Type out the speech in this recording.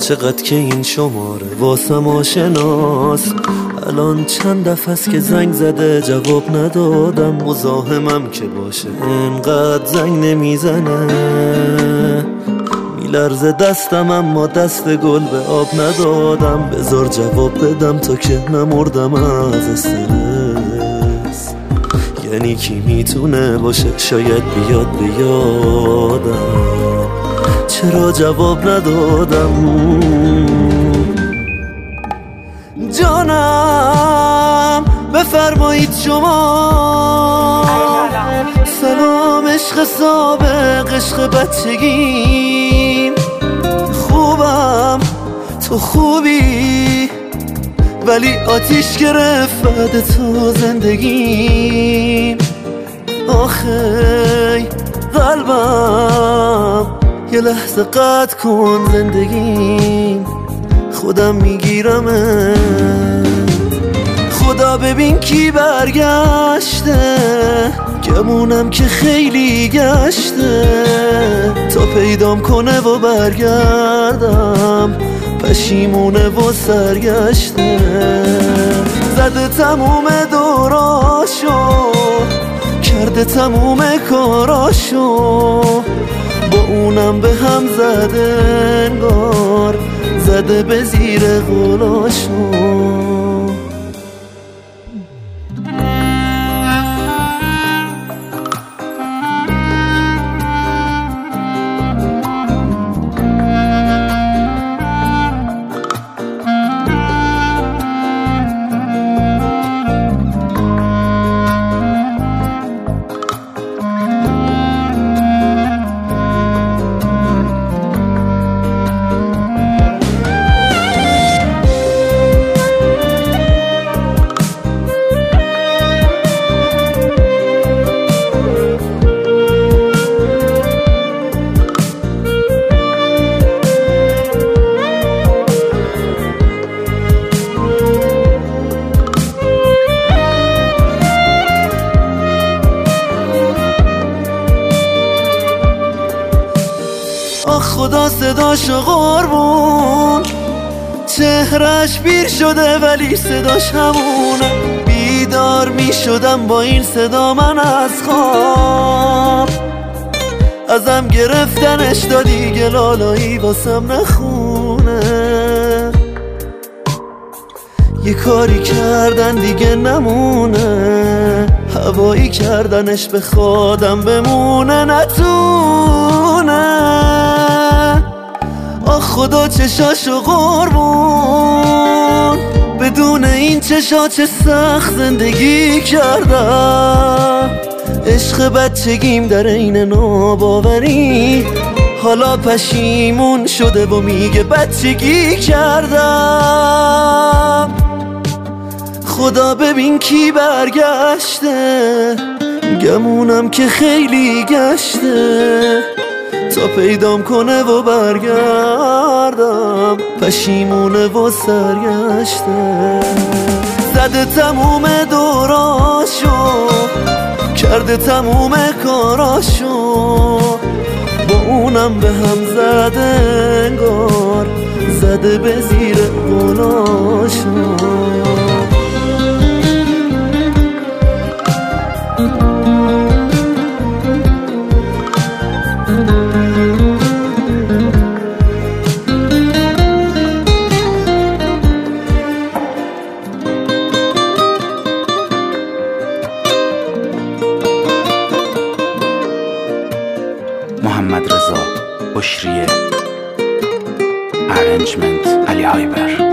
چقدر که این شماره واسم آشناست. الان چند دفعه است که زنگ زده جواب ندادم. مزاحمم که باشه انقدر زنگ نمیزنه. میلرزه دستم اما دست گل به آب ندادم. بذار جواب بدم تا که نمردم از استرس. یعنی کی میتونه باشه شاید بیاد بیادم. چرا جواب ندادم؟ جانم بفرمایید شما. سلام عشق سابق، عشق بچگیم. خوبم تو خوبی، ولی آتیش گرفت بعد تو زندگیم. آخی قلبم یه لحظه قطع کن زندگیم. خودم میگیرمه. خدا ببین کی برگشته. گمونم که خیلی گشته تا پیدام کنه و برگردم. پشیمونه و سرگشته. زده تموم دوراشو، کرده تموم کاراشو. با اونم به هم زده انگار، زده به زیر غلاشو. خدا صداشو قربون، چهرش پیر شده ولی صداش همونه. بیدار می شدم با این صدا من از خواب. ازم گرفتنش دادی گلالایی واسم نخونه. یه کاری کردن دیگه نمونه. هوایی کردنش به خودم بمونه نتونه. آخ خدا چشاشو قربون، بدون این چشا چه سخت زندگی کردم. عشق بچگیم در این ناباوری حالا پشیمون شده و میگه بچگی کردم. خدا ببین کی برگشته. گمونم که خیلی گشته تا پیدام کنه و برگردم. پشیمونه و سرگشته. زده تموم دوراشو، کرده تموم کاراشو. با اونم به هم زده انگار، زده به زیر غلاشو. محمد رضا بشریه. ارنجمنت علی هایبر.